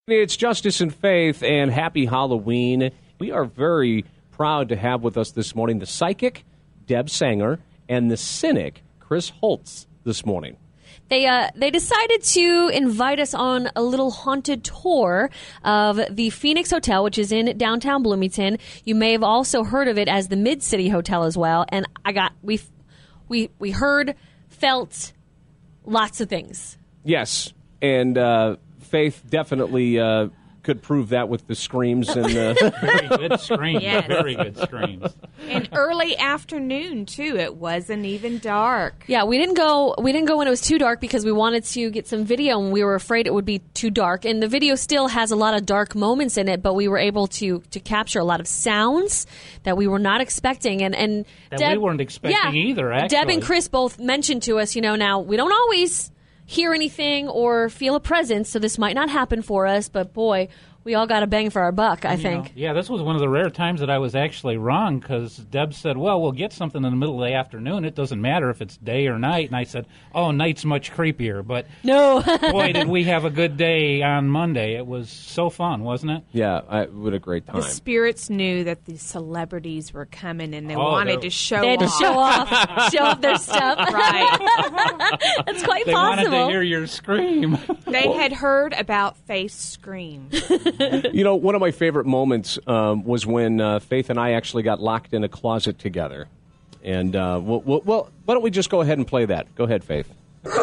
It's Justice and Faith, and happy Halloween. We are very proud to have with us this morning the psychic, Deb Sanger, and the cynic, Chris Holtz, this morning. They decided to invite us on a little haunted tour of the Phoenix Hotel, which is in downtown Bloomington. You may have also heard of it as the Mid-City Hotel as well. And we heard, felt lots of things. Yes, and Faith definitely could prove that with the screams and very good screams. Yes. Very good screams. And early afternoon too. It wasn't even dark. Yeah, we didn't go when it was too dark because we wanted to get some video and we were afraid it would be too dark. And the video still has a lot of dark moments in it, but we were able to capture a lot of sounds that we were not expecting. And That Deb, we weren't expecting either, actually. Deb and Chris both mentioned to us, now we don't always hear anything or feel a presence, so this might not happen for us, but boy, we all got a bang for our buck, I think. Yeah, this was one of the rare times that I was actually wrong because Deb said, well, we'll get something in the middle of the afternoon. It doesn't matter if it's day or night. And I said, oh, night's much creepier. But no. boy, did we have a good day on Monday. It was so fun, wasn't it? yeah, what a great time. The spirits knew that the celebrities were coming and they Oh, wanted to show They had to off. show off their stuff. Right. That's quite They wanted possible. to hear your scream. They had heard about Faith's scream. One of my favorite moments was when Faith and I actually got locked in a closet together. And, well, why don't we just go ahead and play that? Go ahead, Faith. No!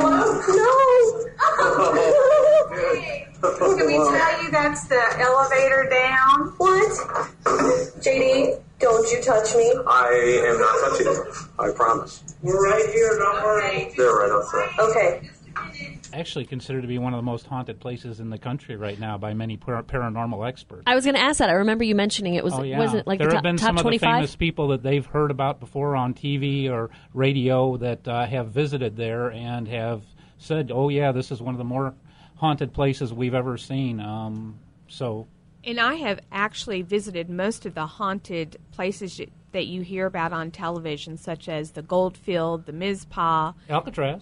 Can we tell you that's the elevator down? What? JD, don't you touch me. I am not touching you. I promise. We're right here, don't worry. They're right outside. Okay. Actually considered to be one of the most haunted places in the country right now by many paranormal experts. I was going to ask that. I remember you mentioning it. Was it like there the have been top some of the 25? famous people that they've heard about before on TV or radio that have visited there and have said, oh, yeah, this is one of the more haunted places we've ever seen. And I have actually visited most of the haunted places that you hear about on television, such as the Goldfield, the Mizpah. Alcatraz.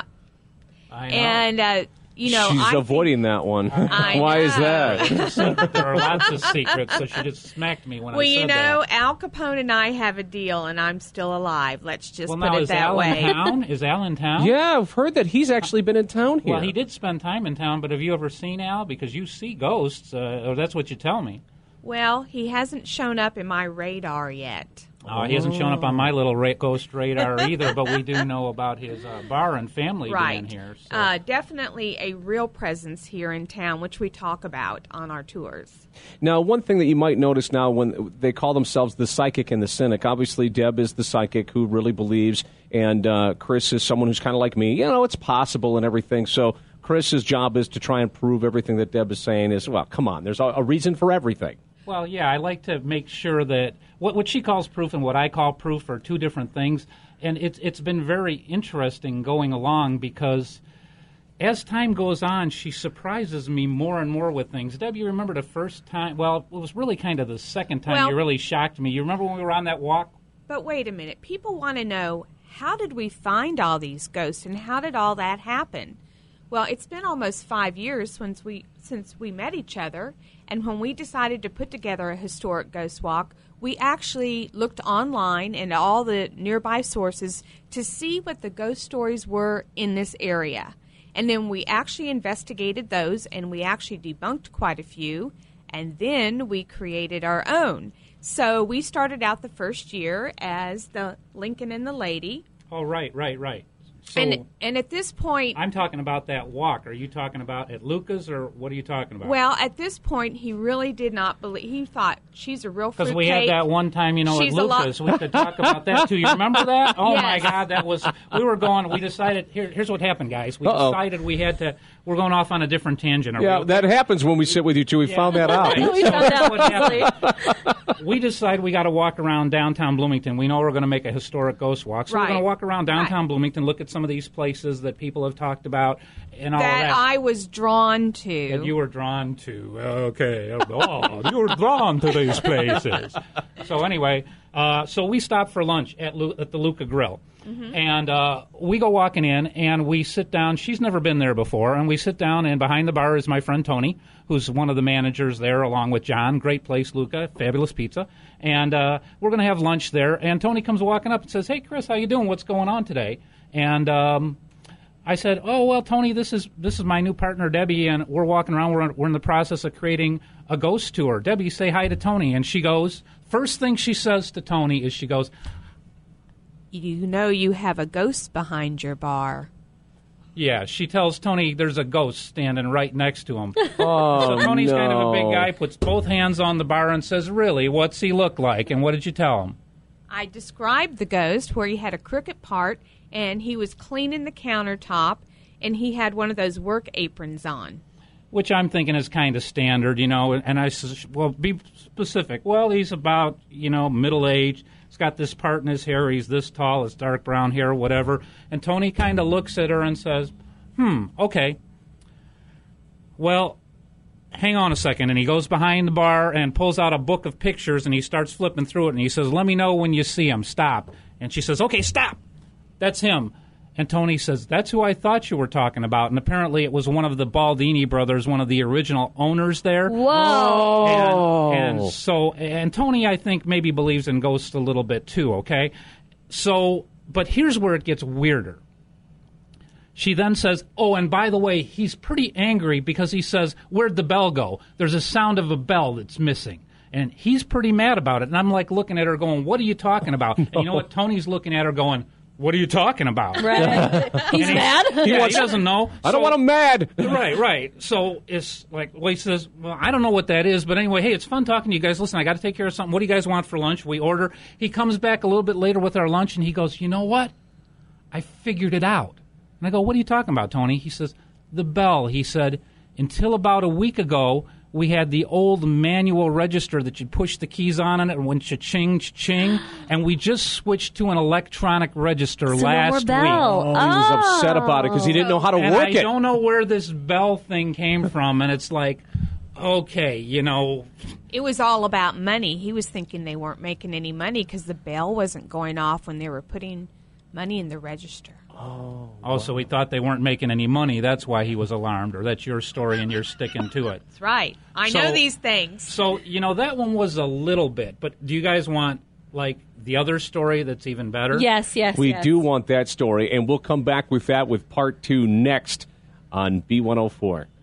I know. She's I avoiding that one. Why is that? There are lots of secrets, so she just smacked me when I said that. Al Capone and I have a deal, and I'm still alive. Let's just Well, put now, it is that Al way. in town? Is Al in town? Yeah, I've heard that he's actually been in town here. Well, he did spend time in town, but have you ever seen Al? Because you see ghosts, or that's what you tell me. Well, he hasn't shown up in my radar yet. Oh, he hasn't shown up on my little ghost radar either, but we do know about his bar and family being here. So. Definitely a real presence here in town, which we talk about on our tours. Now, one thing that you might notice now when they call themselves the psychic and the cynic, obviously Deb is the psychic who really believes, and Chris is someone who's kind of like me. It's possible and everything. So Chris's job is to try and prove everything that Deb is saying is, well, come on, there's a reason for everything. Well, yeah, I like to make sure that what she calls proof and what I call proof are two different things. And it's been very interesting going along because as time goes on, she surprises me more and more with things. Deb, you remember the first time? Well, it was really kind of the second time you really shocked me. You remember when we were on that walk? But wait a minute. People want to know, how did we find all these ghosts and how did all that happen? Well, it's been almost 5 years since we met each other, and when we decided to put together a historic ghost walk, we actually looked online and all the nearby sources to see what the ghost stories were in this area. And then we actually investigated those, and we actually debunked quite a few, and then we created our own. So we started out the first year as the Lincoln and the Lady. Oh, right. So And at this point... I'm talking about that walk. Are you talking about at Luca's, or what are you talking about? Well, at this point, he really did not believe... He thought, she's a real fruitcake. Because we had that one time, at Luca's. We could talk about that, too. You remember that? Oh, yes. My God, that was... We decided... Here's what happened, guys. We decided we had to... We're going off on a different tangent. That happens when we sit with you, too. We found that out. We found out what happened. We decide we got to walk around downtown Bloomington. We know we're going to make a historic ghost walk. So we're going to walk around downtown Bloomington, look at some of these places that people have talked about and all that. I was drawn to. That you were drawn to. Okay. Oh, you were drawn to these these places. So anyway, so we stopped for lunch at the Luca Grill. And we go walking in, and we sit down. She's never been there before. And we sit down, and behind the bar is my friend Tony, who's one of the managers there, along with John. Great place, Luca, fabulous pizza. And we're going to have lunch there. And Tony comes walking up and says, "Hey, Chris, how you doing? What's going on today?" And I said, "Oh, well, Tony, this is my new partner, Debbie, and we're walking around. We're in the process of creating a ghost tour. Debbie, say hi to Tony." And she goes, first thing she says to Tony is she goes, "You know you have a ghost behind your bar." yeah, she tells Tony there's a ghost standing right next to him. So Tony's kind of a big guy, puts both hands on the bar and says, "Really, what's he look like?" And what did you tell him? I described the ghost where he had a crooked part, and he was cleaning the countertop, and he had one of those work aprons on. Which I'm thinking is kind of standard, you know. And I says, "Well, be specific." "Well, he's about, middle-aged. He's got this part in his hair. He's this tall. It's dark brown hair, whatever." And Tony kind of looks at her and says, okay. "Well, hang on a second." And he goes behind the bar and pulls out a book of pictures, and he starts flipping through it, and he says, "Let me know when you see him. Stop." And she says, "Okay, stop. That's him." And Tony says, "That's who I thought you were talking about." And apparently it was one of the Baldini brothers, one of the original owners there. Whoa. And Tony, I think, maybe believes in ghosts a little bit too, okay? So, but here's where it gets weirder. She then says, "Oh, and by the way, he's pretty angry because he says, 'Where'd the bell go?' There's a sound of a bell that's missing." And he's pretty mad about it. And I'm like looking at her going, "What are you talking about?" And you know what? Tony's looking at her going, "What are you talking about?" Right. He's mad? He doesn't know. I don't want him mad. Right. So it's like, well, he says, "Well, I don't know what that is, but anyway, hey, it's fun talking to you guys. Listen, I got to take care of something. What do you guys want for lunch?" We order. He comes back a little bit later with our lunch, and he goes, "You know what? I figured it out." And I go, "What are you talking about, Tony?" He says, "The bell." He said, "Until about a week ago, we had the old manual register that you'd push the keys on and it went cha-ching, cha-ching, and we just switched to an electronic register last week." Bell. He was upset about it because he didn't know how to And work I it. don't know where this bell thing came from, and it's like, okay, It was all about money. He was thinking they weren't making any money because the bell wasn't going off when they were putting money in the register. So he thought they weren't making any money. That's why he was alarmed, or that's your story and you're sticking to it. That's right. I know these things. So, that one was a little bit, but do you guys want, like, the other story that's even better? Yes. We do want that story, and we'll come back with that with part 2 next on B104.